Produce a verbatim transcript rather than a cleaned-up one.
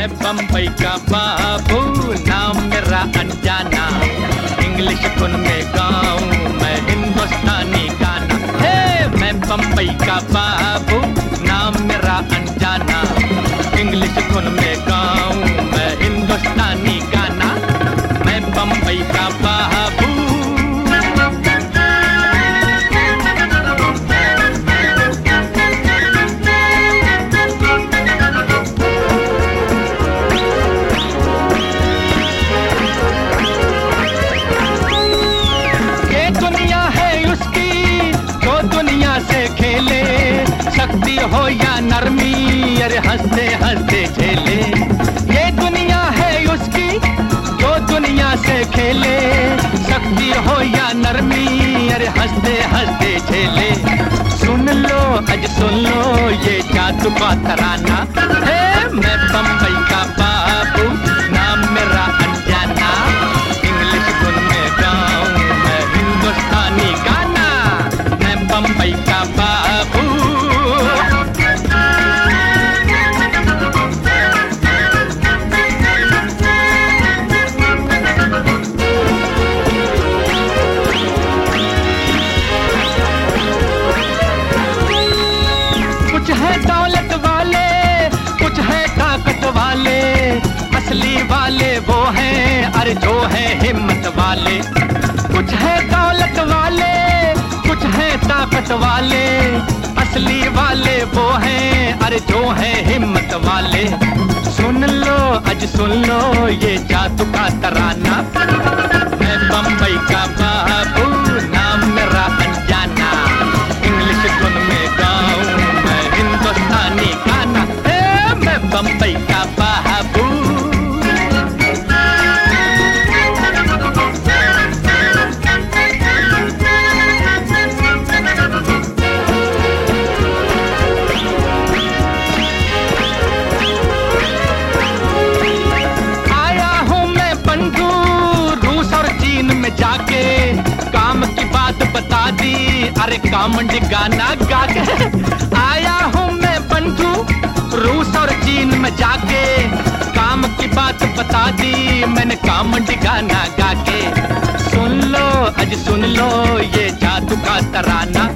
मैं बम्बई का बाबू, नाम मेरा अनजाना। इंग्लिश धुन में गाऊं मैं हिंदुस्तानी गाना। हे मैं बम्बई का बाबू, नाम मेरा अनजाना। इंग्लिश धुन में गाऊं मैं हिंदुस्तानी गाना। मैं बम्बई का बाबू। शक्ति हो या नरमी, अरे हंसते हंसते झेले। ये दुनिया है उसकी जो दुनिया से खेले। शक्ति हो या नरमी, अरे हंसते हंसते झेले। सुन लो अज सुन लो ये जादू का तराना। है मैं बम्बई का बाबू, नाम मेरा अनजाना। इंग्लिश धुन में गाऊं मैं हिंदुस्तानी गाना। मैं बम्बई का बाबू। कुछ है दौलत वाले, कुछ है ताकत वाले। असली वाले वो हैं, अरे जो है हिम्मत वाले। कुछ है दौलत वाले, कुछ है ताकत वाले। असली वाले वो हैं, अरे जो है हिम्मत वाले। सुन लो अज सुन लो ये जादू का तराना। मैं बम्बई का बाबू, नाम मेरा अनजाना। इंग्लिश धुन में गाऊं मैं हिंदुस्तानी गाना। ए, मैं बम्बई का बाबू। जाके काम की बात बता दी, अरे कामंडी गाना गा के। आया हूँ मैं बंधु रूस और चीन में जाके। काम की बात बता दी मैंने कामंडी गाना गा के। सुन लो अज सुन लो ये जादू का तराना।